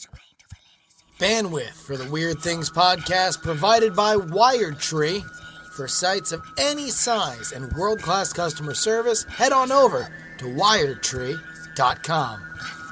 Bandwidth for the Weird Things podcast provided by WiredTree. For sites of any size and world-class customer service, head on over to wiredtree.com.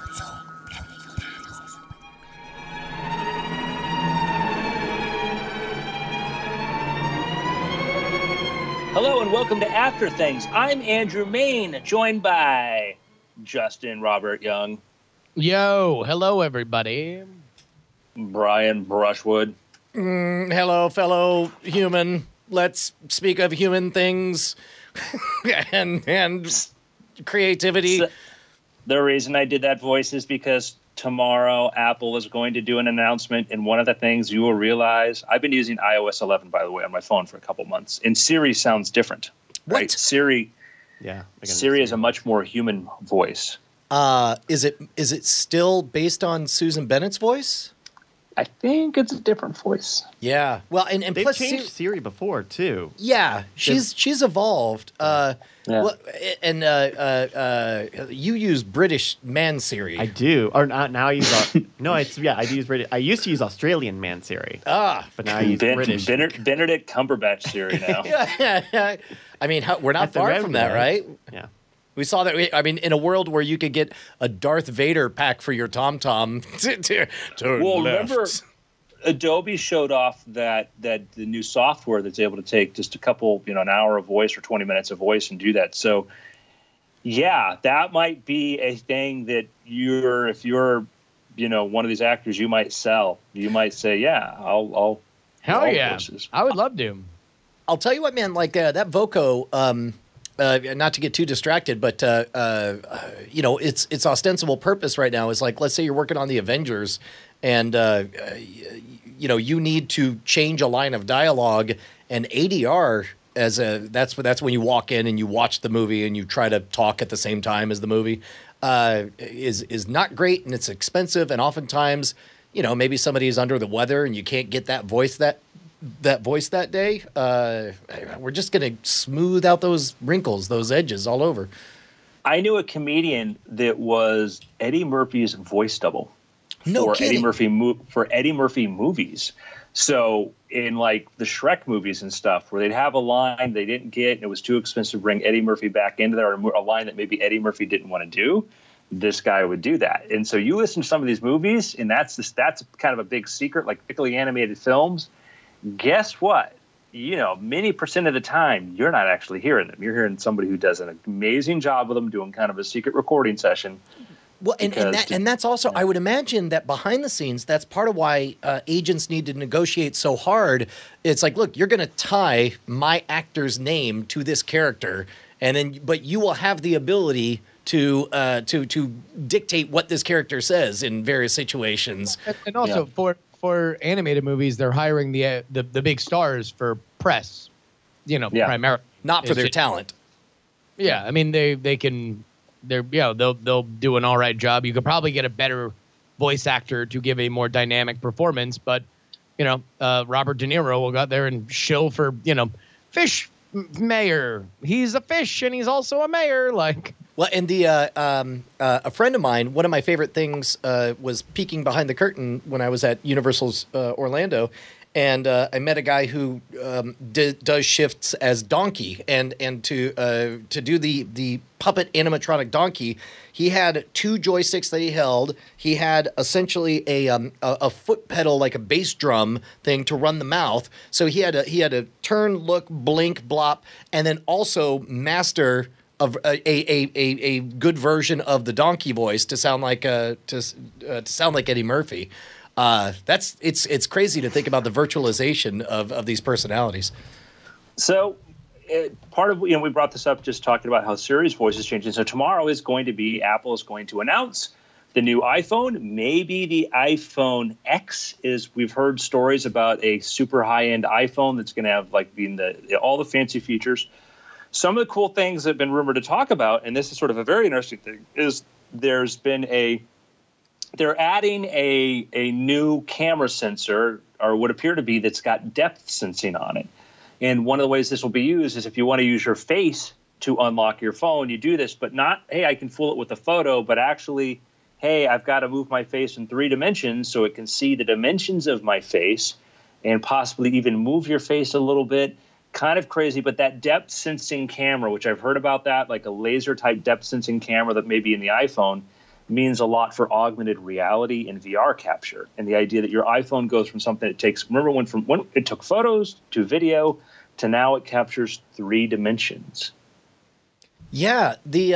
Hello and welcome to After Things. I'm Andrew Main, joined by Justin Robert Young. Yo, hello everybody. Brian Brushwood. Hello, fellow human. Let's speak of human things and creativity. So, the reason I did that voice is because tomorrow Apple is going to do an announcement, and one of the things you will realize, I've been using iOS 11, by the way, on my phone for a couple months, and Siri sounds different. Right? What? Siri is a much more human voice. Is it still based on Susan Bennett's voice? I think it's a different voice. Yeah. Well, and they've plus changed Siri before too. Yeah, she's evolved. Yeah. Well, and you use British man Siri. I do, or not now. I use no. I do use British. I used to use Australian man Siri. But now I use British. Benedict Cumberbatch Siri now. yeah. I mean, we're not far from that, right? Yeah. We saw that. In a world where you could get a Darth Vader pack for your TomTom. Remember, Adobe showed off that the new software that's able to take just a couple, an hour of voice or 20 minutes of voice and do that. So, yeah, that might be a thing that if you're, one of these actors, you might sell. You might say, yeah, I'll hell yeah, voices. I would love to. I'll tell you what, man. Like that Voco. Not to get too distracted, but its ostensible purpose right now is like, let's say you're working on the Avengers, and you need to change a line of dialogue, and ADR that's when you walk in and you watch the movie and you try to talk at the same time as the movie is not great, and it's expensive, and oftentimes maybe somebody is under the weather and you can't get that voice that day. We're just going to smooth out those wrinkles, those edges all over. I knew a comedian that was Eddie Murphy's voice double for Eddie Murphy movies. So in like the Shrek movies and stuff, where they'd have a line they didn't get and it was too expensive to bring Eddie Murphy back into there, or a line that maybe Eddie Murphy didn't want to do, this guy would do that. And so you listen to some of these movies, and that's kind of a big secret, like particularly animated films. Guess what? Many percent of the time, you're not actually hearing them. You're hearing somebody who does an amazing job with them, doing kind of a secret recording session. Well, and that's also, I would imagine that behind the scenes, that's part of why agents need to negotiate so hard. It's like, look, you're going to tie my actor's name to this character, but you will have the ability to dictate what this character says in various situations. And also for animated movies, they're hiring the big stars for press, primarily, not for their talent. Yeah, I mean they'll do an all right job. You could probably get a better voice actor to give a more dynamic performance, but Robert De Niro will go out there and shill for fish mayor. He's a fish and he's also a mayor. Well, and a friend of mine, one of my favorite things was peeking behind the curtain when I was at Universal's Orlando, and I met a guy who does shifts as Donkey, and to do the puppet animatronic Donkey, he had two joysticks that he held. He had essentially a foot pedal, like a bass drum thing, to run the mouth. So he had a turn, look, blink, blop, and then also master of a good version of the Donkey voice to sound like Eddie Murphy. It's crazy to think about the virtualization of these personalities. So part of we brought this up just talking about how Siri's voice is changing. So tomorrow is going to be Apple is going to announce the new iPhone, maybe the iPhone X. We've heard stories about a super high end iPhone that's going to have all the fancy features. Some of the cool things that have been rumored to talk about, and this is sort of a very interesting thing, is they're adding a new camera sensor, or what appear to be, that's got depth sensing on it. And one of the ways this will be used is if you want to use your face to unlock your phone, you do this, but not, hey, I can fool it with a photo, but actually hey, I've got to move my face in 3 dimensions so it can see the dimensions of my face and possibly even move your face a little bit. Kind of crazy, but that depth sensing camera, which I've heard about that, like a laser type depth sensing camera that may be in the iPhone, means a lot for augmented reality and VR capture. And the idea that your iPhone goes from something that takes, remember when it took photos to video to now it captures 3 dimensions. Yeah.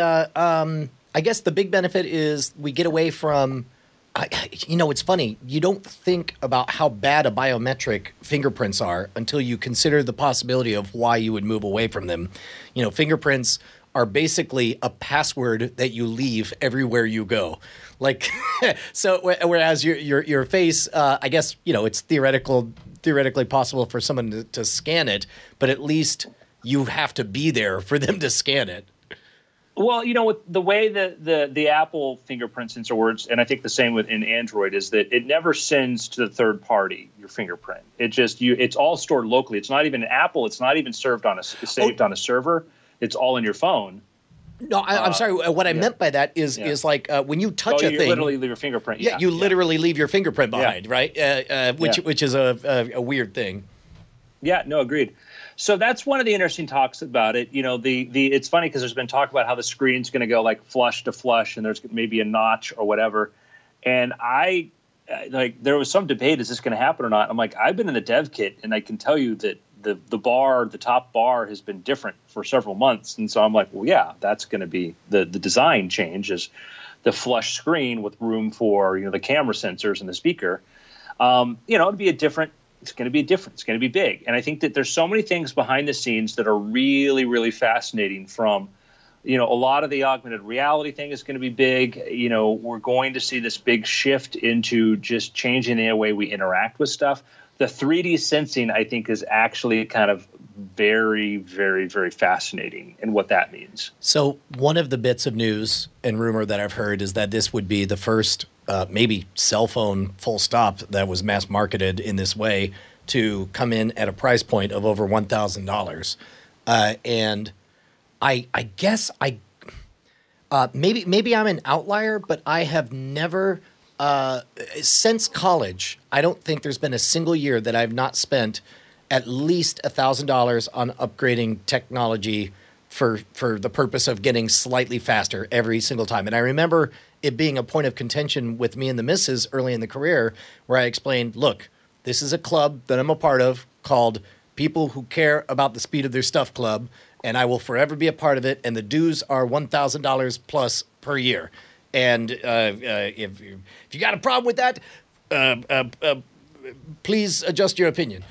I guess the big benefit is we get away from, it's funny. You don't think about how bad a biometric fingerprints are until you consider the possibility of why you would move away from them. Fingerprints are basically a password that you leave everywhere you go. Like, so whereas your face, I guess, it's theoretically possible for someone to scan it, but at least you have to be there for them to scan it. Well, with the way that the Apple fingerprint sensor works, and I think the same in Android, is that it never sends to the third party your fingerprint. It's all stored locally. It's not even Apple. It's not even saved on a server. It's all in your phone. No, I'm sorry. What I meant by that is like when you touch a thing, you literally leave your fingerprint. Yeah, you literally leave your fingerprint behind, right? Which is a weird thing. Yeah. No, agreed. So that's one of the interesting talks about it. It's funny because there's been talk about how the screen's going to go like flush to flush, and there's maybe a notch or whatever. And there was some debate: is this going to happen or not? I'm like, I've been in the dev kit, and I can tell you that the top bar has been different for several months. And so I'm like, well, yeah, that's going to be the design change is the flush screen with room for the camera sensors and the speaker. It'll be it's going to be different. It's going to be big. And I think that there's so many things behind the scenes that are really, really fascinating from, a lot of the augmented reality thing is going to be big. We're going to see this big shift into just changing the way we interact with stuff. The 3D sensing, I think, is actually kind of very, very, very fascinating in what that means. So one of the bits of news and rumor that I've heard is that this would be the first maybe cell phone full stop that was mass marketed in this way to come in at a price point of over $1,000. And I guess maybe I'm an outlier, but I have never since college, I don't think there's been a single year that I've not spent at least $1,000 on upgrading technology for the purpose of getting slightly faster every single time. And I remember it being a point of contention with me and the missus early in the career where I explained, look, this is a club that I'm a part of called People Who Care About the Speed of Their Stuff Club, and I will forever be a part of it. And the dues are $1,000 plus per year. And if you got a problem with that, please adjust your opinion.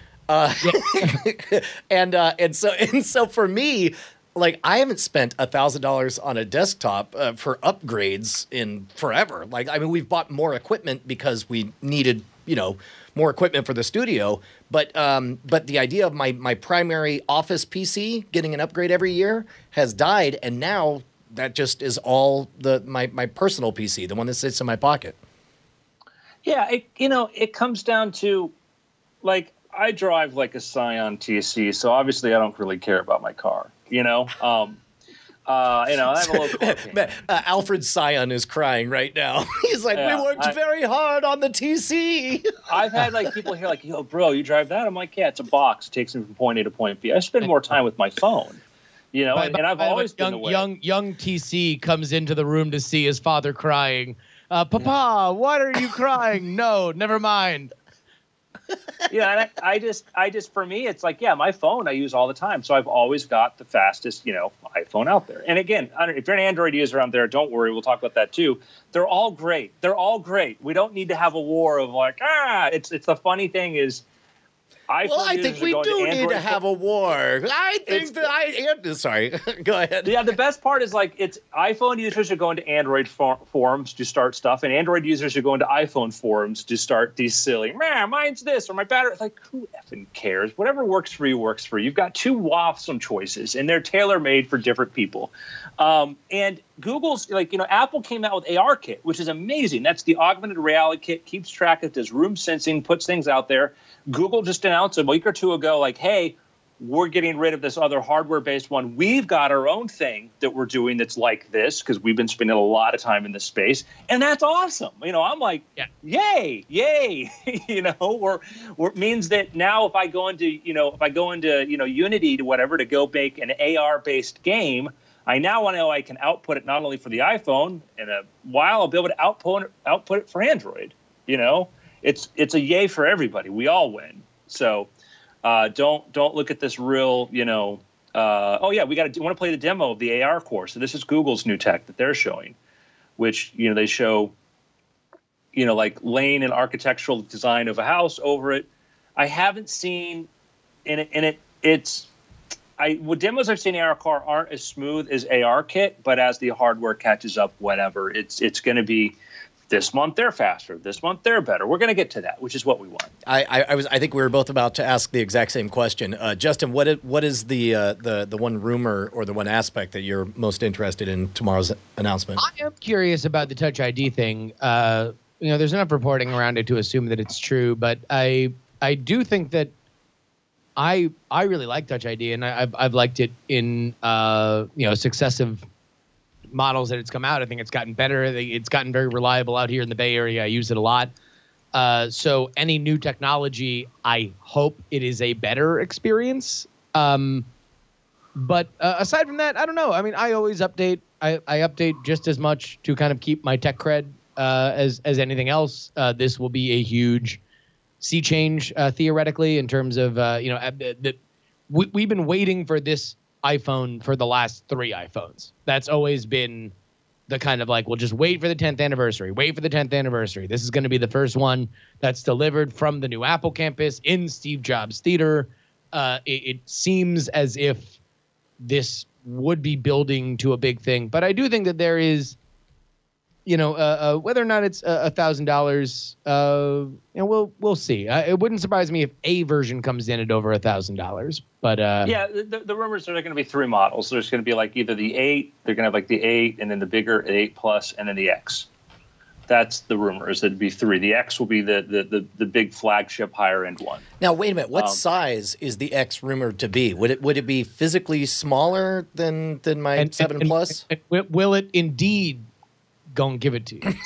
And so for me, like I haven't spent $1,000 on a desktop for upgrades in forever. Like I mean, we've bought more equipment because we needed more equipment for the studio. But the idea of my primary office PC getting an upgrade every year has died, and now that just is all my personal PC, the one that sits in my pocket. Yeah, it comes down to like I drive like a Scion TC, so obviously I don't really care about my car. I have a little Alfred Scion is crying right now. He's like, we worked very hard on the TC. I've had like people here like, yo, bro, you drive that? I'm like, yeah, it's a box. It takes me from point A to point B. I spend more time with my phone. And I've always been young TC comes into the room to see his father crying. Papa, what are you crying? No, never mind. And I just for me, it's like, yeah, my phone I use all the time. So I've always got the fastest, iPhone out there. And again, if you're an Android user out there, don't worry. We'll talk about that too. They're all great. We don't need to have a war of like, it's the funny thing is, I think we do need to have a war. I think sorry, go ahead. Yeah, the best part is like it's iPhone users are going to Android forums to start stuff, and Android users are going to iPhone forums to start these silly, mine's this or my battery. Like, who effing cares? Whatever works for you works for you. You've got two awesome choices, and they're tailor made for different people. And Google's Apple came out with ARKit, which is amazing. That's the augmented reality kit, keeps track of, does room sensing, puts things out there. Google just announced a week or two ago, like, hey, we're getting rid of this other hardware-based one. We've got our own thing that we're doing that's like this because we've been spending a lot of time in this space, and that's awesome. I'm like, yay, or means that now if I go into Unity to whatever to go make an AR-based game, I now know I can output it not only for the iPhone. In a while, I'll be able to output it for Android. It's a yay for everybody. We all win. So. Don't look at this real, we want to play the demo of the AR core. So this is Google's new tech that they're showing, which, they show, like laying an architectural design of a house over it. I haven't seen what demos I've seen in AR core aren't as smooth as ARKit, but as the hardware catches up, whatever, it's going to be this month they're faster. This month they're better. We're going to get to that, which is what we want. I think we were both about to ask the exact same question. Justin, what is the one rumor or the one aspect that you're most interested in tomorrow's announcement? I am curious about the Touch ID thing. There's enough reporting around it to assume that it's true, but I do think that I really like Touch ID, and I've liked it in successive models that it's come out. I think it's gotten better. It's gotten very reliable out here in the Bay Area. I use it a lot. So any new technology, I hope it is a better experience. But aside from that, I don't know. I mean, I always update. I update just as much to kind of keep my tech cred as anything else. This will be a huge sea change theoretically in terms of we've been waiting for this iPhone for the last 3 iPhones. That's always been the kind of like, we'll just wait for the 10th anniversary. Wait for the 10th anniversary. This is going to be the first one that's delivered from the new Apple campus in Steve Jobs Theater. It seems as if this would be building to a big thing, but I do think that there is, whether or not it's $1,000, we'll see. It wouldn't surprise me if a version comes in at over $1,000. But the rumors are there going to be 3 models. There's going to be like either the 8, they're going to have like the 8, and then the bigger 8 Plus, and then the X. That's the rumors. That'd be 3. The X will be the big flagship higher end one. Now wait a minute. What size is the X rumored to be? Would it be physically smaller than my 7 Plus? Will it indeed? Go and give it to you.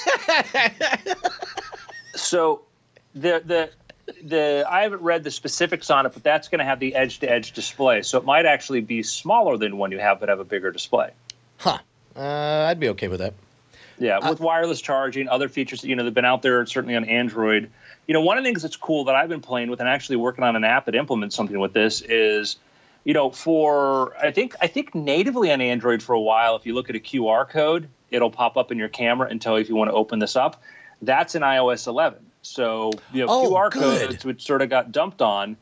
So I haven't read the specifics on it, but that's going to have the edge-to-edge display. So it might actually be smaller than one you have, but have a bigger display. Huh. I'd be okay with that. Yeah, with wireless charging, other features that have been out there, certainly on Android. One of the things that's cool that I've been playing with and actually working on an app that implements something with this is, for I think natively on Android for a while, if you look at a QR code, it'll pop up in your camera and tell you if you want to open this up. That's in iOS 11. So QR codes, which sort of got dumped on.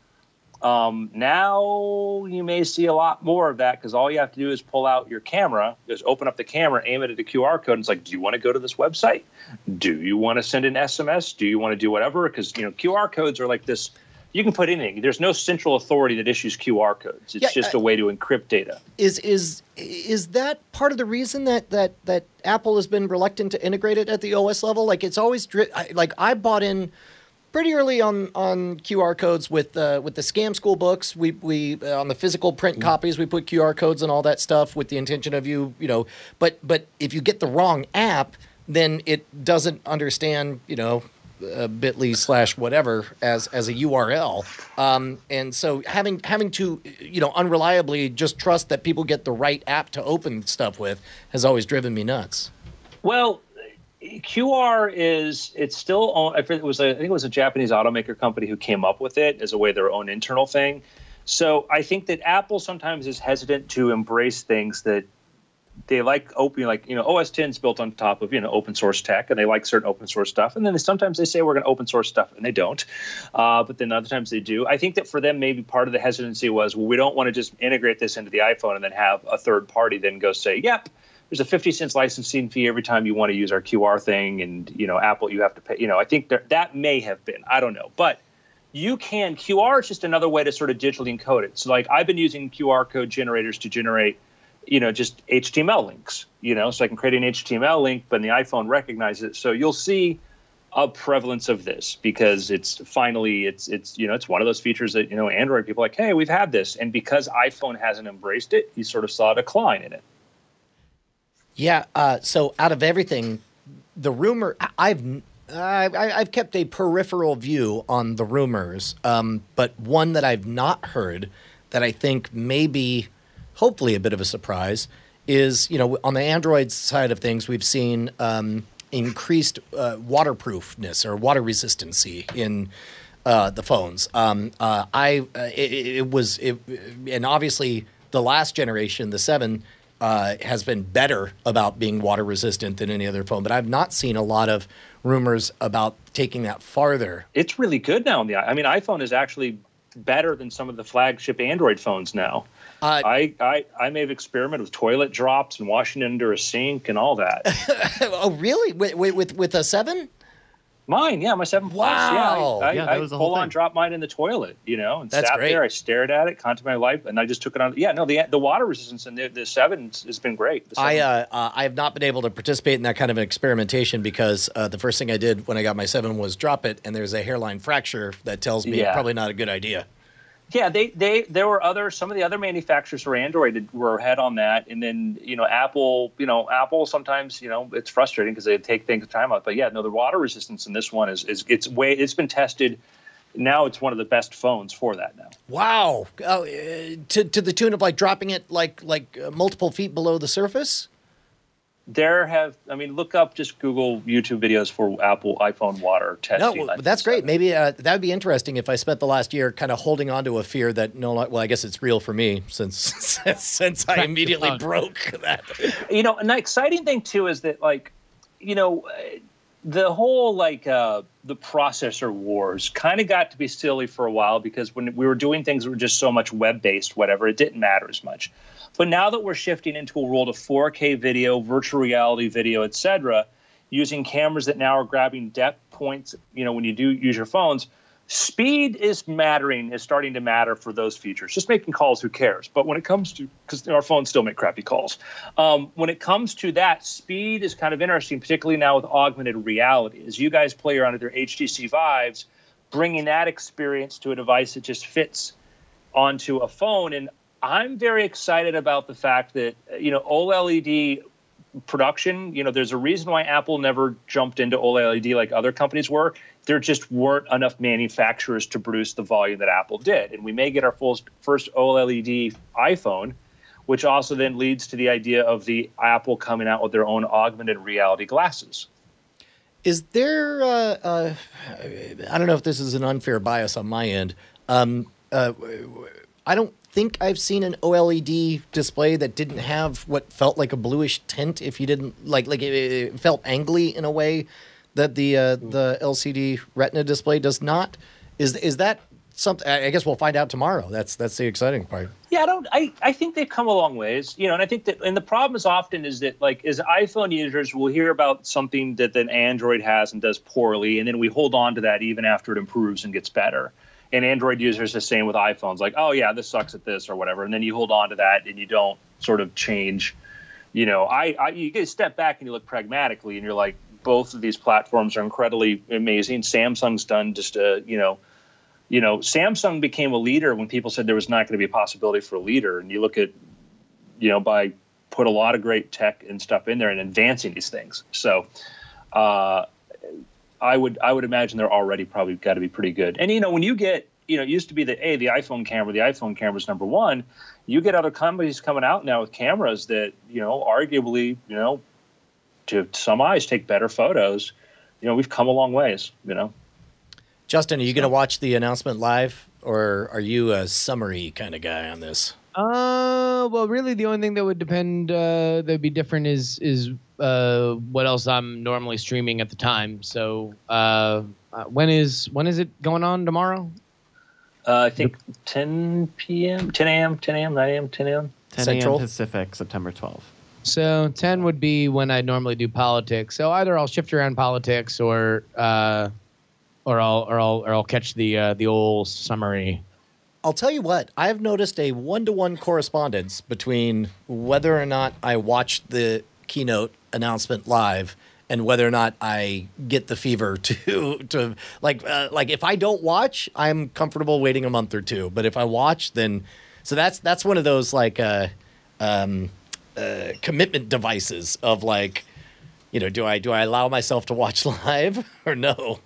Now you may see a lot more of that because all you have to do is pull out your camera, just open up the camera, aim it at the QR code, and it's like, do you want to go to this website? Do you want to send an SMS? Do you want to do whatever? Because QR codes are like this. You can put anything. There's no central authority that issues QR codes. It's just a way to encrypt data. Is that part of the reason that Apple has been reluctant to integrate it at the OS level? Like it's always I bought in pretty early on QR codes with the Scam School books. We on the physical print copies we put QR codes and all that stuff with the intention of But if you get the wrong app, then it doesn't understand bit.ly/whatever as a URL, and so having to unreliably just trust that people get the right app to open stuff with has always driven me nuts. Well, QR it's still I think it was a Japanese automaker company who came up with it as a way their own internal thing. So I think that Apple sometimes is hesitant to embrace things that they like open, OS 10 is built on top of, open source tech, and they like certain open source stuff. And then sometimes they say we're going to open source stuff, and they don't. But then other times they do. I think that for them, maybe part of the hesitancy was, we don't want to just integrate this into the iPhone and then have a third party then go say, yep, there's a 50-cent licensing fee every time you want to use our QR thing. And, Apple, you have to pay. I think that may have been. I don't know. But QR is just another way to sort of digitally encode it. So, I've been using QR code generators to generate just HTML links, so I can create an HTML link, but the iPhone recognizes it. So you'll see a prevalence of this, because it's finally it's one of those features that Android people are like, hey, we've had this, and because iPhone hasn't embraced it, you sort of saw a decline in it. Yeah. So out of everything, the rumor I've kept a peripheral view on the rumors, but one that I've not heard that I think may be hopefully a bit of a surprise is, on the Android side of things, we've seen increased waterproofness or water resistancy in the phones. And obviously the last generation, the 7, has been better about being water resistant than any other phone, but I've not seen a lot of rumors about taking that farther. It's really good now. iPhone is actually better than some of the flagship Android phones now. I may have experimented with toilet drops and washing it under a sink and all that. Oh, really? With a 7? Mine, yeah, my 7 Plus. Wow. Yeah, I full on dropped mine in the toilet, and That's sat great. there. I stared at it, contemplated my life, and I just took it on. Yeah, no, the water resistance in the 7 has been great. I have not been able to participate in that kind of an experimentation because the first thing I did when I got my 7 was drop it, and there's a hairline fracture that tells me probably not a good idea. Yeah, there were some of the other manufacturers for Android were ahead on that, and then Apple sometimes it's frustrating because they take things time out. But yeah, no, the water resistance in this one it's been tested. Now it's one of the best phones for that now. Wow, to the tune of like dropping it like multiple feet below the surface. Look up, just Google YouTube videos for Apple iPhone water testing. No, that's great. Maybe that would be interesting if I spent the last year kind of holding on to a fear that I guess it's real for me since I immediately broke that. An exciting thing too is that the whole the processor wars kind of got to be silly for a while, because when we were doing things that were just so much web-based, whatever, it didn't matter as much. But now that we're shifting into a world of 4K video, virtual reality video, etc., using cameras that now are grabbing depth points, when you do use your phones, speed is starting to matter for those features. Just making calls, who cares? But when it comes to, because our phones still make crappy calls, when it comes to that, speed is kind of interesting, particularly now with augmented reality. As you guys play around with your HTC Vives, bringing that experience to a device that just fits onto a phone. And I'm very excited about the fact that, OLED production, there's a reason why Apple never jumped into OLED like other companies were. There just weren't enough manufacturers to produce the volume that Apple did. And we may get our first OLED iPhone, which also then leads to the idea of the Apple coming out with their own augmented reality glasses. Is there, I don't know if this is an unfair bias on my end. I don't think I've seen an OLED display that didn't have what felt like a bluish tint. If you didn't it felt angly in a way that the LCD Retina display does not. Is that something? I guess we'll find out tomorrow. That's the exciting part. Yeah, I think they've come a long ways, and I think that, and the problem is often is that as iPhone users, we'll hear about something that an Android has and does poorly, and then we hold on to that even after it improves and gets better. And Android users the same with iPhones, like, oh yeah, this sucks at this or whatever, and then you hold on to that and you don't sort of change. You get a step back and you look pragmatically, and you're like, both of these platforms are incredibly amazing. Samsung's done just Samsung became a leader when people said there was not going to be a possibility for a leader, and you look at, by put a lot of great tech and stuff in there and advancing these things. So, I would imagine they're already probably got to be pretty good. And when you get, it used to be that the iPhone camera is number one. You get other companies coming out now with cameras that arguably to some eyes take better photos. We've come a long ways. Justin, are you going to watch the announcement live, or are you a summary kind of guy on this? Well, really, the only thing that would that'd be different is what else I'm normally streaming at the time. So, when is it going on tomorrow? I think 10 p.m., 10 a.m., 10 a.m., 9 a.m., 10 a.m. 10 Central? a.m. Pacific, September 12th. So 10 would be when I normally do politics. So either I'll shift around politics or I'll catch the old summary. I'll tell you what, I've noticed a 1-to-1 correspondence between whether or not I watched the keynote announcement live and whether or not I get the fever to like if I don't watch, I'm comfortable waiting a month or two. But if I watch, then so that's one of those like commitment devices of like, do I allow myself to watch live or no?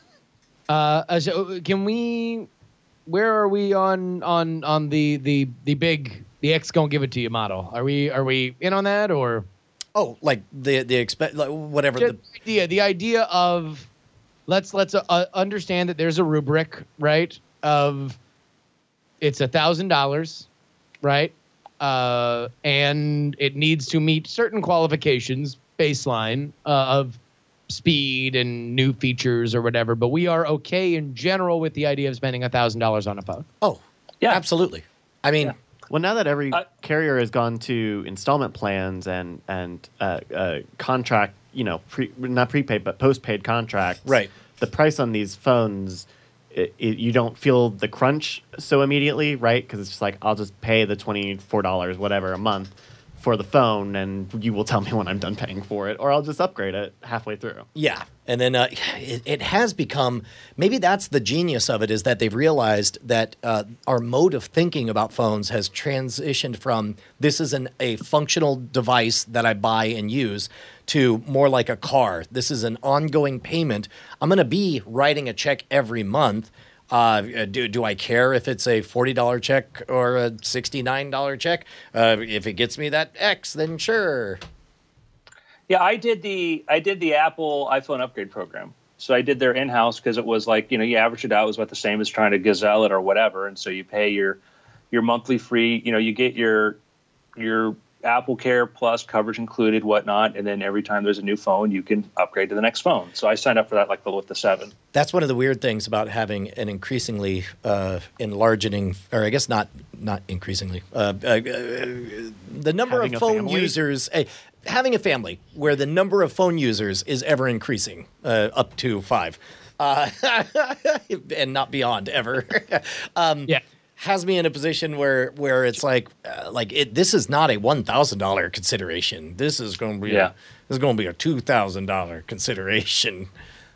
So can we? Where are we on the big the X gonna give it to you model? Are we in on that or? Oh, like the like whatever the idea of let's understand that there's a rubric, right? Of it's $1,000, right? And it needs to meet certain qualifications, baseline of speed and new features or whatever. But we are okay in general with the idea of spending $1,000 on a phone. Oh, yeah, absolutely. I mean. Yeah. Well, now that every carrier has gone to installment plans and contract, not prepaid but postpaid contracts, right? The price on these phones, you don't feel the crunch so immediately, right? Because it's just like I'll just pay the $24 whatever a month for the phone, and you will tell me when I'm done paying for it, or I'll just upgrade it halfway through. Yeah, and then it has become, maybe that's the genius of it, is that they've realized that our mode of thinking about phones has transitioned from this is a functional device that I buy and use to more like a car. This is an ongoing payment. I'm going to be writing a check every month. Do I care if it's a $40 check or a $69 check? If it gets me that X, then sure. Yeah, I did the Apple iPhone upgrade program. So I did their in-house because it was like, you average it out, it was about the same as trying to gazelle it or whatever. And so you pay your monthly free, you get your Apple Care Plus coverage included, whatnot, and then every time there's a new phone, you can upgrade to the next phone. So I signed up for that with the 7. That's one of the weird things about having an increasingly enlarging, or I guess not increasingly, the number of phone users. Having a family where the number of phone users is ever increasing, up to 5, and not beyond ever. Yeah. Has me in a position where it's like this is not a $1,000 consideration. This is going to be a $2,000 consideration.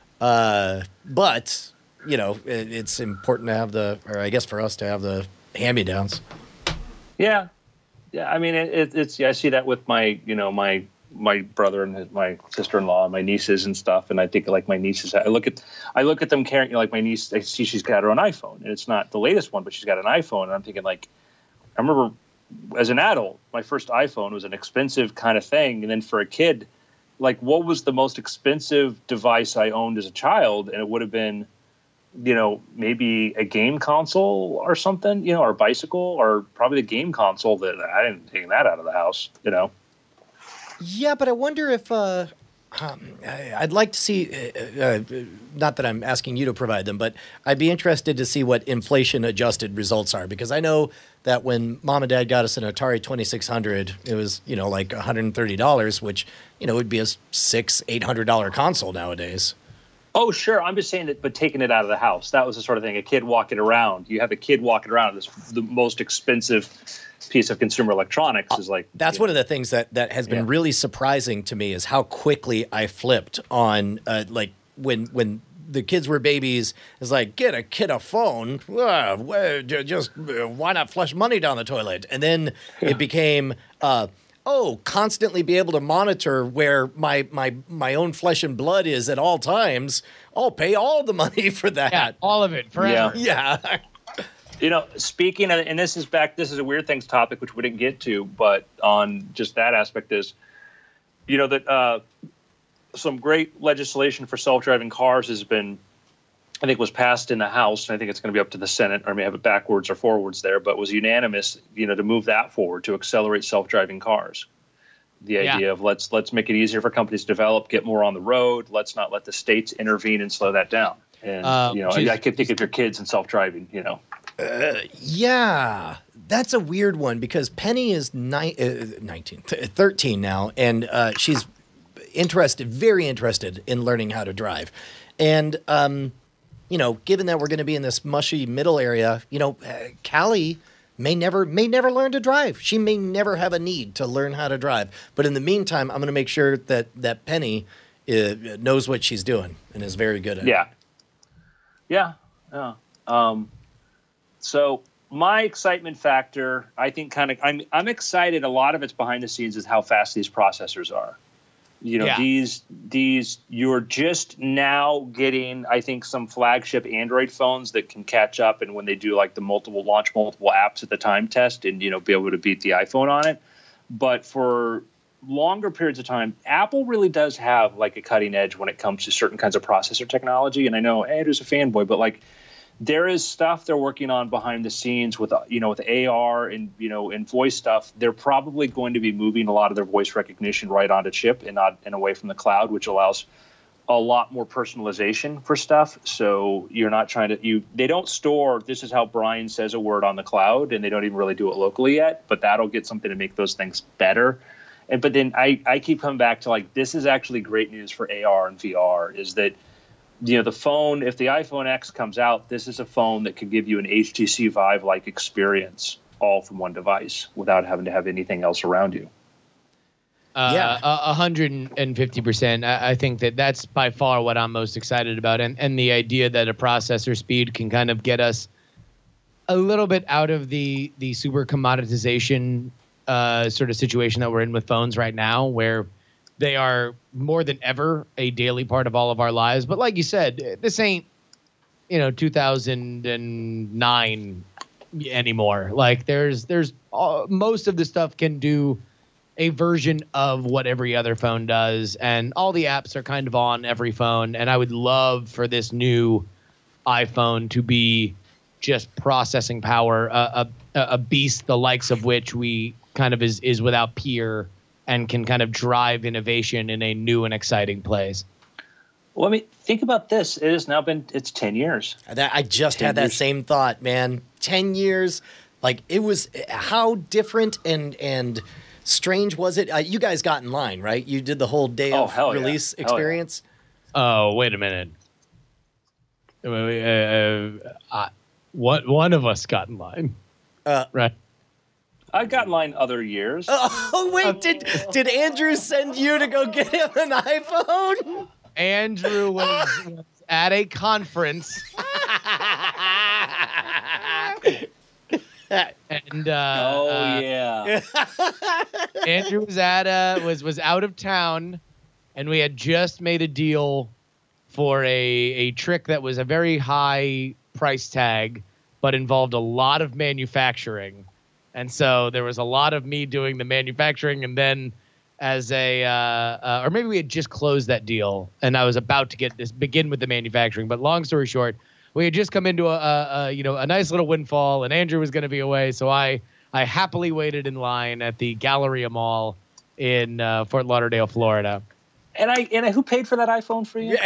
But it's important to have or I guess for us to have the hand-me-downs. Yeah. I mean, it's I see that with my my brother and my sister-in-law and my nieces and stuff. And I think like my nieces, I look at them carrying, like my niece, I see she's got her own iPhone and it's not the latest one, but she's got an iPhone. And I'm thinking like, I remember as an adult, my first iPhone was an expensive kind of thing. And then for a kid, like what was the most expensive device I owned as a child? And it would have been, maybe a game console or something, or a bicycle, or probably the game console that I didn't take that out of the house, Yeah, but I wonder if I'd like to see, not that I'm asking you to provide them, but I'd be interested to see what inflation-adjusted results are, because I know that when Mom and Dad got us an Atari 2600, it was, like $130, which, would be a $600-800 console nowadays. Oh, sure. I'm just saying that, but taking it out of the house. That was the sort of thing. A kid walking around. You have a kid walking around. The most expensive piece of consumer electronics is like. That's one of the things that has been really surprising to me is how quickly I flipped on like when the kids were babies. It's like get a kid a phone. Just why not flush money down the toilet? And then it became. Constantly be able to monitor where my own flesh and blood is at all times. I'll pay all the money for that. Yeah, all of it forever. Yeah. Speaking of, and this is a weird things topic, which we didn't get to, but on just that aspect is, that some great legislation for self-driving cars has been, I think, was passed in the House, and I think it's going to be up to the Senate, or I may have it backwards or forwards there, but was unanimous, to move that forward to accelerate self-driving cars. The idea of let's make it easier for companies to develop, get more on the road. Let's not let the states intervene and slow that down. And I could think of your kids and self-driving. Yeah, that's a weird one because Penny is 13 now, and she's very interested in learning how to drive, and given that we're going to be in this mushy middle area, Callie may never learn to drive. She may never have a need to learn how to drive. But in the meantime, I'm going to make sure that Penny knows what she's doing and is very good at it. Yeah. So my excitement factor, I think I'm excited. A lot of it's behind the scenes is how fast these processors are. These you're just now getting, I think, some flagship Android phones that can catch up, and when they do like the multiple apps at the time test, and be able to beat the iPhone on it. But for longer periods of time, Apple really does have like a cutting edge when it comes to certain kinds of processor technology. And I know Andrew's a fanboy, but like there is stuff they're working on behind the scenes with with AR and and voice stuff. They're probably going to be moving a lot of their voice recognition right onto chip and not and away from the cloud, which allows a lot more personalization for stuff. So you're not trying to they don't store this is how Brian says a word on the cloud, and they don't even really do it locally yet. But that'll get something to make those things better. But then I keep coming back to like this is actually great news for AR and VR is that. The phone, if the iPhone X comes out, this is a phone that could give you an HTC Vive-like experience all from one device without having to have anything else around you. 150%. I think that's by far what I'm most excited about. And the idea that a processor speed can kind of get us a little bit out of the super commoditization sort of situation that we're in with phones right now, where they are more than ever a daily part of all of our lives. But like you said, this ain't, 2009 anymore. Like there's most of the stuff can do a version of what every other phone does. And all the apps are kind of on every phone. And I would love for this new iPhone to be just processing power, a beast the likes of which we kind of is without peer and can kind of drive innovation in a new and exciting place. Well, I mean, think about this. It has now been, it's 10 years. I just had that same thought, man. 10 years. Like, it was, how different and strange was it? You guys got in line, right? You did the whole day of release experience. Oh, wait a minute. One of us got in line. Right. I got in line other years. Oh wait, did Andrew send you to go get him an iPhone? Andrew was at a conference. And Andrew was at was out of town, and we had just made a deal for a trick that was a very high price tag, but involved a lot of manufacturing. And so there was a lot of me doing the manufacturing, and then as or maybe we had just closed that deal, and I was about to begin with the manufacturing. But long story short, we had just come into a nice little windfall, and Andrew was going to be away, so I happily waited in line at the Galleria Mall in Fort Lauderdale, Florida. And who paid for that iPhone for you?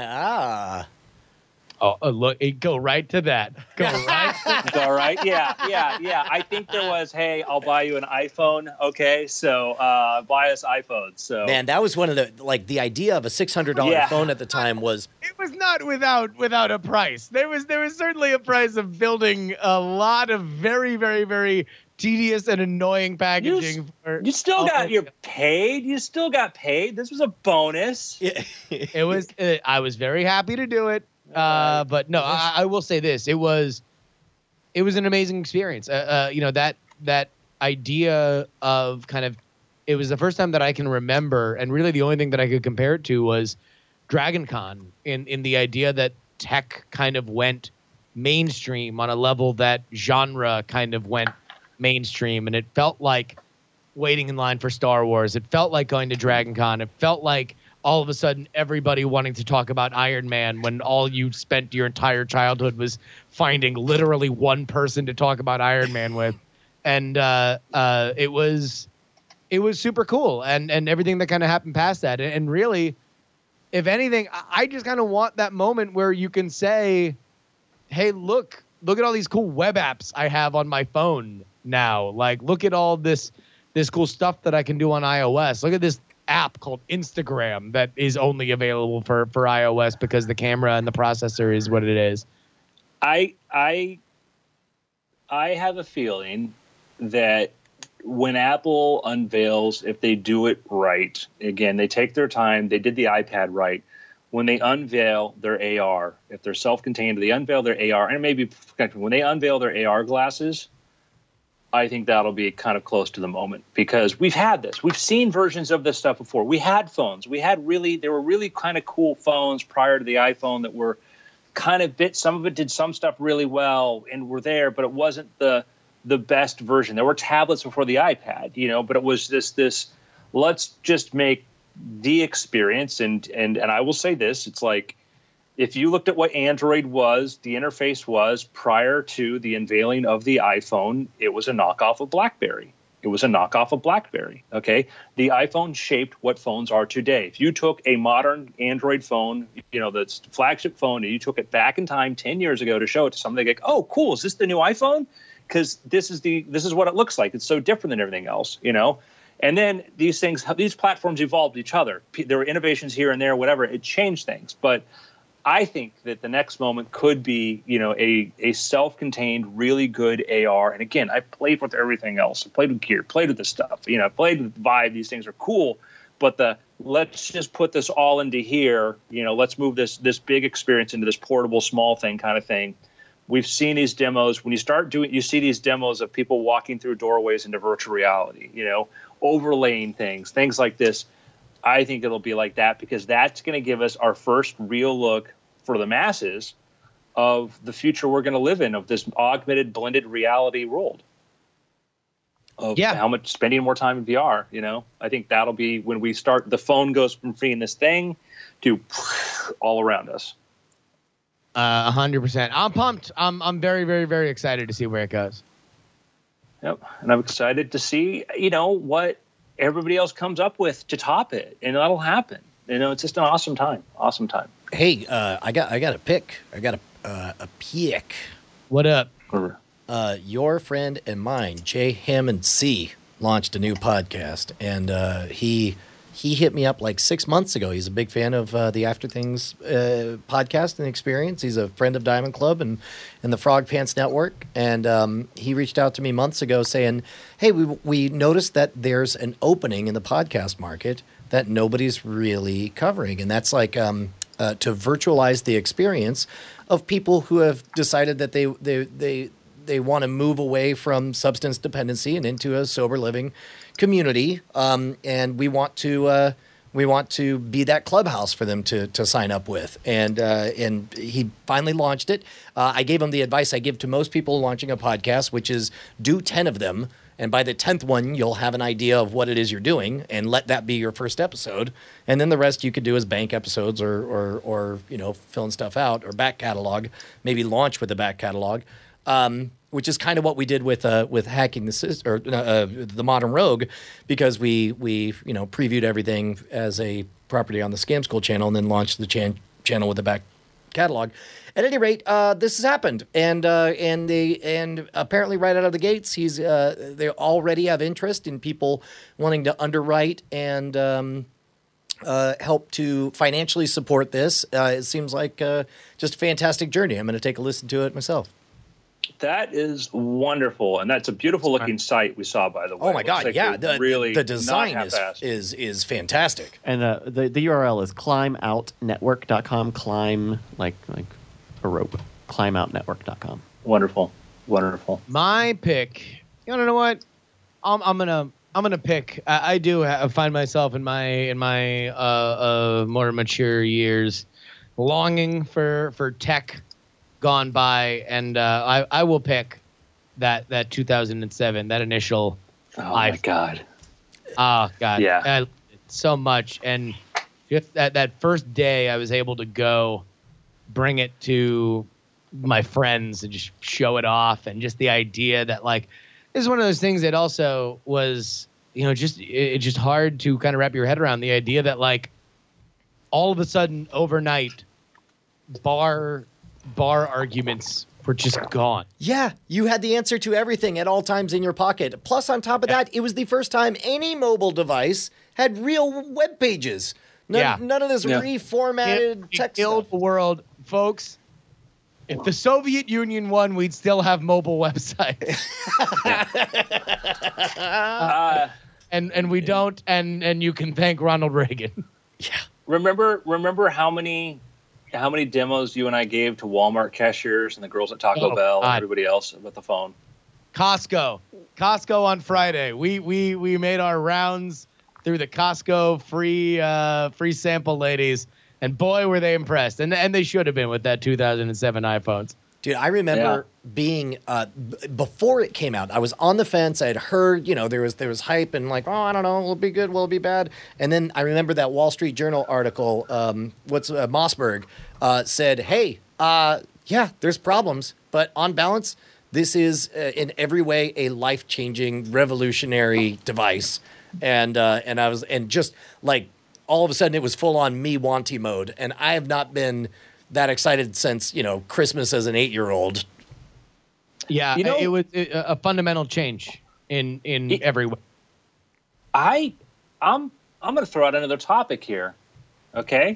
Oh, look! Go right to that. Go right. Go right. Yeah. I think there was, hey, I'll buy you an iPhone. Okay, so buy us iPhones. So man, that was one of the idea of a $600 phone at the time was. It was not without a price. There was certainly a price of building a lot of very, very, very tedious and annoying packaging. You still got paid. You still got paid. This was a bonus. It was. I was very happy to do it. But no, I will say this: it was an amazing experience. That idea of kind of, it was the first time that I can remember, and really the only thing that I could compare it to was Dragon Con in the idea that tech kind of went mainstream on a level that genre kind of went mainstream, and it felt like waiting in line for Star Wars. It felt like going to Dragon Con. It felt like all of a sudden everybody wanting to talk about Iron Man when all you spent your entire childhood was finding literally one person to talk about Iron Man with. And it was super cool, and everything that kind of happened past that. And really, if anything, I just kind of want that moment where you can say, hey, look at all these cool web apps I have on my phone now. Like, look at all this cool stuff that I can do on iOS. Look at this app called Instagram that is only available for iOS because the camera and the processor is what it is. I have a feeling that when Apple unveils, if they do it right, again, they take their time. They did the iPad right. When they unveil their AR, if they're self-contained, they unveil their AR, and maybe when they unveil their AR glasses, I think that'll be kind of close to the moment, because we've had this. We've seen versions of this stuff before. We had phones. There were really kind of cool phones prior to the iPhone that were kind of some of it did some stuff really well and were there, but it wasn't the best version. There were tablets before the iPad, but it was this let's just make the experience. And I will say this, it's like, if you looked at what Android was, the interface was prior to the unveiling of the iPhone, it was a knockoff of BlackBerry. Okay. The iPhone shaped what phones are today. If you took a modern Android phone, that's the flagship phone, and you took it back in time 10 years ago to show it to somebody, like, oh, cool, is this the new iPhone? Because this is what it looks like. It's so different than everything else, And then these platforms evolved each other. There were innovations here and there, whatever. It changed things. But I think that the next moment could be, a self-contained, really good AR. And again, I played with everything else. I played with Gear, played with this stuff. I played with Vive. These things are cool. But let's just put this all into here. Let's move this big experience into this portable, small thing kind of thing. We've seen these demos. When you see these demos of people walking through doorways into virtual reality, overlaying things like this. I think it'll be like that, because that's going to give us our first real look for the masses of the future we're going to live in, of this augmented, blended reality world. Of how much spending more time in VR, I think that'll be when we start. The phone goes from being this thing to all around us. 100%. I'm pumped. I'm very, very, very excited to see where it goes. Yep, and I'm excited to see what everybody else comes up with to top it, and that'll happen. It's just an awesome time. Hey, I got a pick. I got a pick. What up? Your friend and mine, Jay Hammond C, launched a new podcast, and he hit me up like 6 months ago. He's a big fan of the After Things podcast and experience. He's a friend of Diamond Club and the Frog Pants Network. And he reached out to me months ago saying, hey, we noticed that there's an opening in the podcast market that nobody's really covering. And that's like to virtualize the experience of people who have decided that they want to move away from substance dependency and into a sober living community, and we want to be that clubhouse for them to sign up with. And he finally launched it. I gave him the advice I give to most people launching a podcast, which is do 10 of them, and by the 10th one, you'll have an idea of what it is you're doing, and let that be your first episode. And then the rest you could do as bank episodes or filling stuff out, or back catalog, maybe launch with the back catalog. Which is kind of what we did with Hacking the System, or the Modern Rogue, because we previewed everything as a property on the Scam School channel and then launched the channel with the back catalog. At any rate, this has happened, and apparently right out of the gates, they already have interest in people wanting to underwrite and help to financially support this. It seems like just a fantastic journey. I'm going to take a listen to it myself. That is wonderful, and that's a beautiful looking site we saw, by the way. Oh my God! Like yeah, the design is fantastic. And the URL is climoutnetwork.com. Climb like a rope. Climoutnetwork.com. Wonderful. My pick. You know what? I'm gonna pick. I do find myself in my more mature years longing for tech gone by, and I will pick that 2007, that initial. Oh my God! Oh God! Yeah, I loved it so much, and just that first day, I was able to go bring it to my friends and just show it off, and just the idea that like this is one of those things that also was it's just hard to kind of wrap your head around, the idea that like all of a sudden overnight bar arguments were just gone. Yeah, you had the answer to everything at all times in your pocket. Plus, on top of that, it was the first time any mobile device had real web pages. None of this reformatted text killed stuff. the world, folks. If the Soviet Union won, we'd still have mobile websites. And we don't, and you can thank Ronald Reagan. Yeah. Remember how many demos you and I gave to Walmart cashiers and the girls at Taco Bell and everybody else with the phone? Costco on Friday. We made our rounds through the Costco free sample ladies, and boy were they impressed. And they should have been with that 2007 iPhones. Dude, I remember being before it came out. I was on the fence. I had heard, there was hype and like, oh, I don't know, will it be good, will it be bad? And then I remember that Wall Street Journal article. Mossberg said, hey, yeah, there's problems, but on balance, this is in every way a life-changing, revolutionary device. And I was just like all of a sudden it was full on me wanty mode, and I have not been that excited since, Christmas as an 8-year-old. Yeah, it was a fundamental change in every way. I'm going to throw out another topic here. Okay?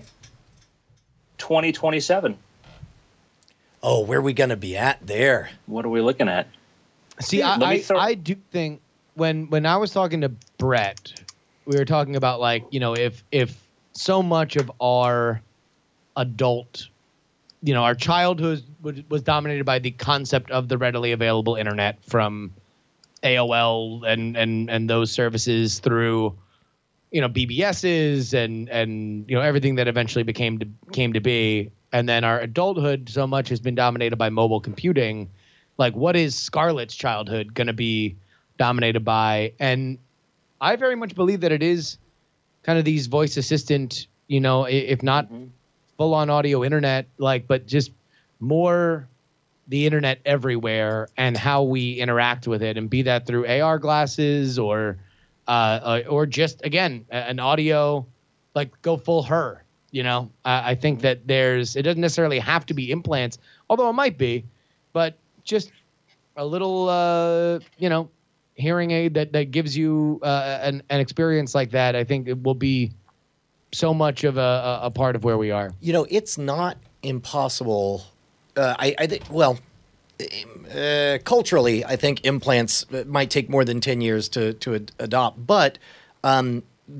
2027. Oh, where are we going to be at there? What are we looking at? See, I do think when I was talking to Brett, we were talking about like, if so much of our adult, our childhood was dominated by the concept of the readily available internet, from AOL and those services through, BBSs and everything that eventually came to be. And then our adulthood so much has been dominated by mobile computing. Like, what is Scarlett's childhood going to be dominated by? And I very much believe that it is kind of these voice assistant, if not full-on audio internet, but just more the internet everywhere and how we interact with it, and be that through AR glasses or just, again, an audio, like go full her. I think that it doesn't necessarily have to be implants, although it might be, but just a little, hearing aid that gives you an experience like that. I think it will be so much of a part of where we are. It's not impossible. I think, well, culturally, I think implants might take more than 10 years to adopt, but I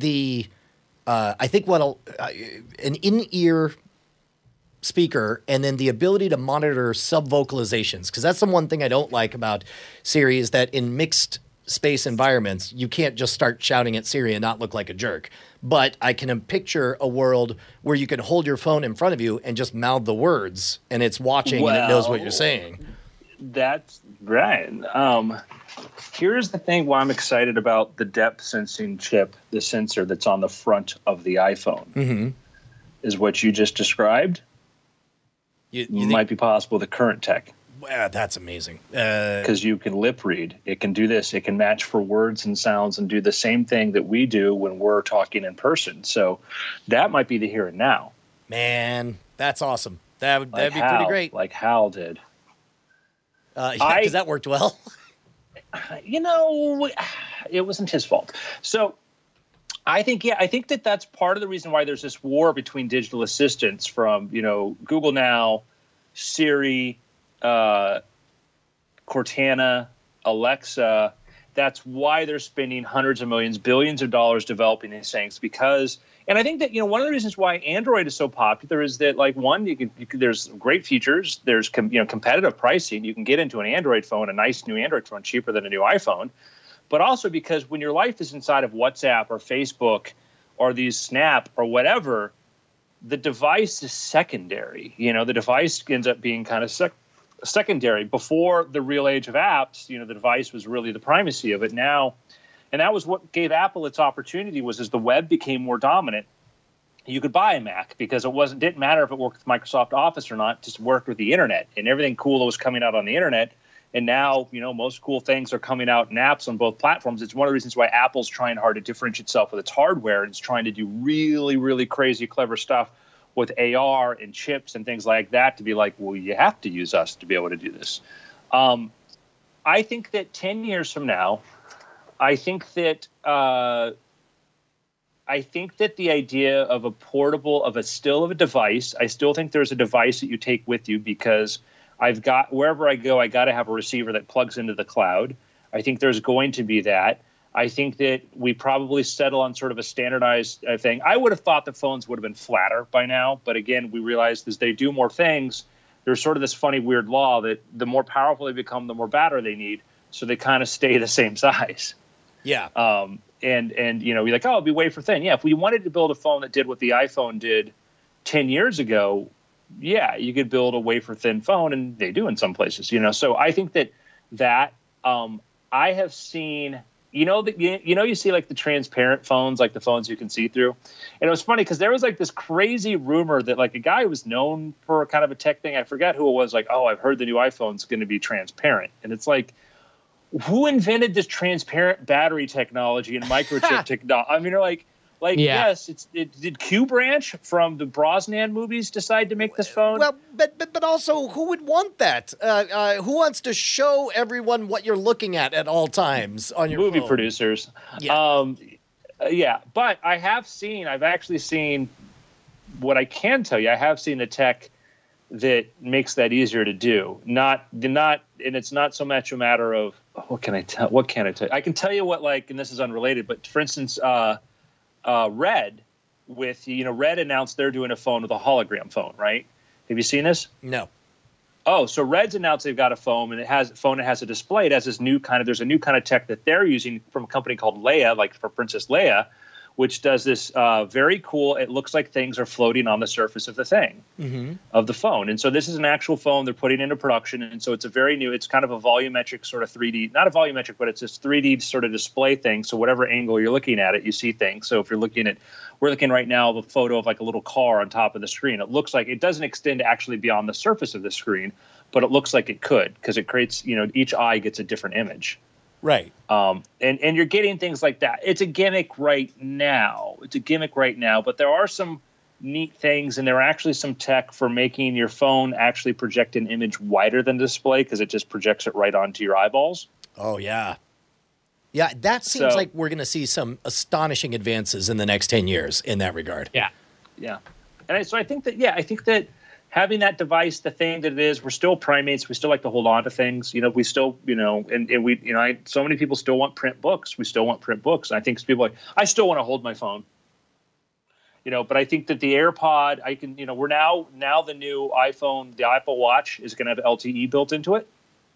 think an in-ear speaker, and then the ability to monitor sub-vocalizations, because that's the one thing I don't like about Siri, is that in mixed space environments, you can't just start shouting at Siri and not look like a jerk. But I can picture a world where you can hold your phone in front of you and just mouth the words, and it's watching and it knows what you're saying. That's right. Here's the thing why I'm excited about the depth sensing chip, the sensor that's on the front of the iPhone, is what you just described. You might be possible with the current tech. Wow, that's amazing. Because you can lip read. It can do this. It can match for words and sounds and do the same thing that we do when we're talking in person. So that might be the here and now. Man, that's awesome. That'd be pretty great. Like Hal did. Because that worked well. It wasn't his fault. So I think that's part of the reason why there's this war between digital assistants from, Google Now, Siri, Cortana, Alexa. That's why they're spending hundreds of millions, billions of dollars developing these things, because, and I think that, one of the reasons why Android is so popular is that, like, one, there's great features, there's competitive pricing. You can get into an Android phone, a nice new Android phone, cheaper than a new iPhone, but also because when your life is inside of WhatsApp or Facebook or these Snap or whatever, the device is secondary. The device ends up being kind of secondary. Before the real age of apps, the device was really the primacy of it. Now, and that was what gave Apple its opportunity, was as the web became more dominant, you could buy a Mac because didn't matter if it worked with Microsoft Office or not, just worked with the internet and everything cool that was coming out on the internet. And now, most cool things are coming out in apps on both platforms. It's one of the reasons why Apple's trying hard to differentiate itself with its hardware, and it's trying to do really, really crazy, clever stuff with AR and chips and things like that to be like, well, you have to use us to be able to do this. I think that 10 years from now, I think that the idea of a portable, of a device, I still think there's a device that you take with you, because I've got, wherever I go, I got to have a receiver that plugs into the cloud. I think there's going to be that. I think that we probably settle on sort of a standardized thing. I would have thought the phones would have been flatter by now. But again, we realized as they do more things, there's sort of this funny, weird law that the more powerful they become, the more battery they need. So they kind of stay the same size. Yeah. And you know, we're like, oh, it'll be wafer thin. Yeah, if we wanted to build a phone that did what the iPhone did 10 years ago, yeah, you could build a wafer thin phone, and they do in some places, you know. So I think that I have seen, you see like the transparent phones, like the phones you can see through. And it was funny because there was like this crazy rumor that like a guy who was known for kind of a tech thing, I forgot who it was, like, oh, I've heard the new iPhone's going to be transparent. And it's like, who invented this transparent battery technology and microchip technology? I mean, you're like, yes, did Q Branch from the Brosnan movies decide to make this phone? Well, but also, who would want that? Who wants to show everyone what you're looking at all times on your movie phone? Producers? Yeah. But I've actually seen what I can tell you. I have seen the tech that makes that easier to do. And it's not so much a matter of what can I tell you? I can tell you what, like, and this is unrelated, but for instance, Red announced they're doing a phone with a hologram phone, right? Have you seen this? No. Oh, so Red's announced they've got a phone, and it has a display. It has this new kind of, there's a new kind of tech that they're using from a company called Leia, like for Princess Leia, which does this very cool, it looks like things are floating on the surface of the thing, of the phone. And so this is an actual phone they're putting into production. And so it's a very new, it's kind of a volumetric sort of 3D, not a volumetric, but it's this 3D sort of display thing. So whatever angle you're looking at it, you see things. So if you're looking at, we're looking right now of a photo of like a little car on top of the screen. It looks like it doesn't extend actually beyond the surface of the screen, but it looks like it could, because it creates, each eye gets a different image. Right. And you're getting things like that. It's a gimmick right now. But there are some neat things, and there are actually some tech for making your phone actually project an image wider than display, because it just projects it right onto your eyeballs. Oh, yeah. Yeah, that seems like we're going to see some astonishing advances in the next 10 years in that regard. Yeah. Yeah. And so I think that having that device, the thing that it is, we're still primates. We still like to hold on to things. We still, so many people still want print books. We still want print books. And I think people I still want to hold my phone. But I think that the AirPod, we're now the new iPhone, the Apple Watch is going to have LTE built into it.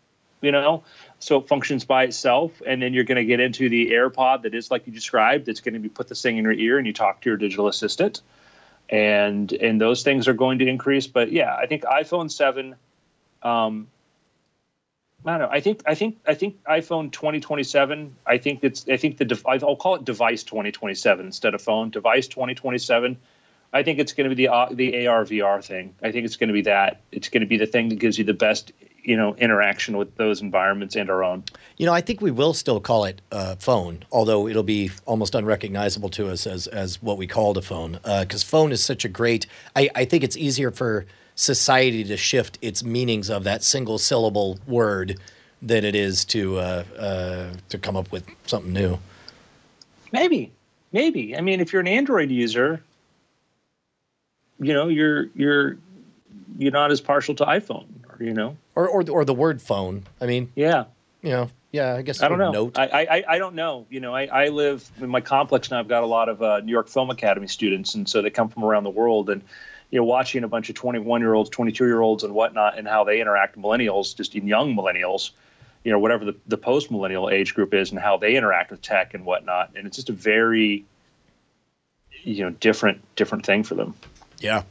So it functions by itself. And then you're going to get into the AirPod that is like you described. It's going to be put this thing in your ear and you talk to your digital assistant. And those things are going to increase. But yeah, I think iPhone 7, I don't know. I think iPhone 2027, I'll call it device 2027 instead of phone. Device 2027. I think it's going to be the AR VR thing. I think it's going to be that. It's going to be the thing that gives you the best, interaction with those environments and our own. I think we will still call it phone, although it'll be almost unrecognizable to us as what we called a phone, because phone is such a great. I think it's easier for society to shift its meanings of that single syllable word than it is to come up with something new. Maybe. I mean, if you're an Android user, you're not as partial to iPhone, or the word phone. I mean, yeah. I guess I don't know. Note. I don't know. I live in my complex now. I've got a lot of New York Film Academy students, and so they come from around the world. And watching a bunch of 21-year-olds, 22-year-olds, and whatnot, and how they interact with millennials, just in young millennials, whatever the post-millennial age group is, and how they interact with tech and whatnot. And it's just a very, different thing for them. Yeah.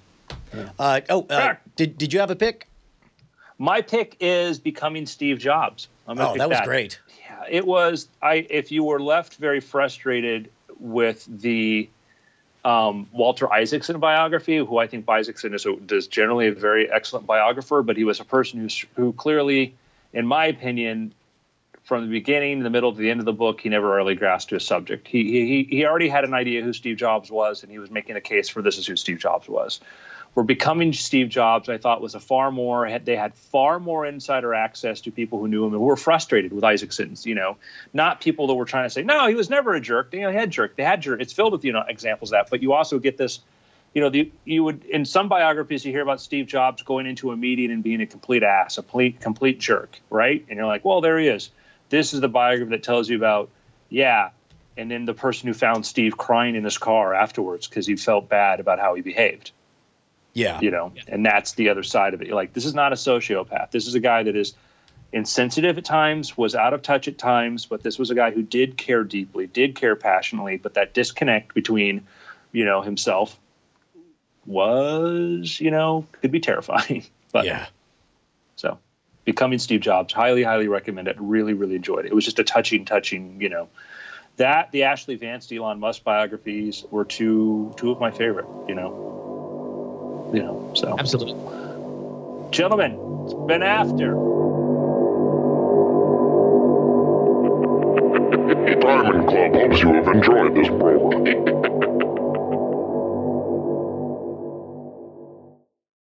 Did you have a pick? My pick is becoming Steve Jobs. That was great. Yeah, it was. If you were left very frustrated with the Walter Isaacson biography, who I think Isaacson is generally a very excellent biographer, but he was a person who clearly, in my opinion, from the beginning, the middle to the end of the book, he never really grasped his subject. He already had an idea who Steve Jobs was, and he was making a case for this is who Steve Jobs was. Where becoming Steve Jobs, I thought, was they had far more insider access to people who knew him and were frustrated with Isaacson's, not people that were trying to say, no, he was never a jerk. He had jerk. They had jerk. It's filled with, examples of that. But you also get this you would, in some biographies, you hear about Steve Jobs going into a meeting and being a complete ass, a complete jerk, right? And you're like, well, there he is. This is the biography that tells you about, and then the person who found Steve crying in his car afterwards because he felt bad about how he behaved. Yeah. And that's the other side of it. You're like, this is not a sociopath. This is a guy that is insensitive at times, was out of touch at times, but this was a guy who did care deeply, did care passionately, but that disconnect between, himself was, could be terrifying. But so Becoming Steve Jobs, highly, highly recommend it. Really, really enjoyed it. It was just a touching, that the Ashley Vance, Elon Musk biographies were two of my favorite, so. Absolutely. Gentlemen, it's been after. Diamond Club hopes you have enjoyed this program.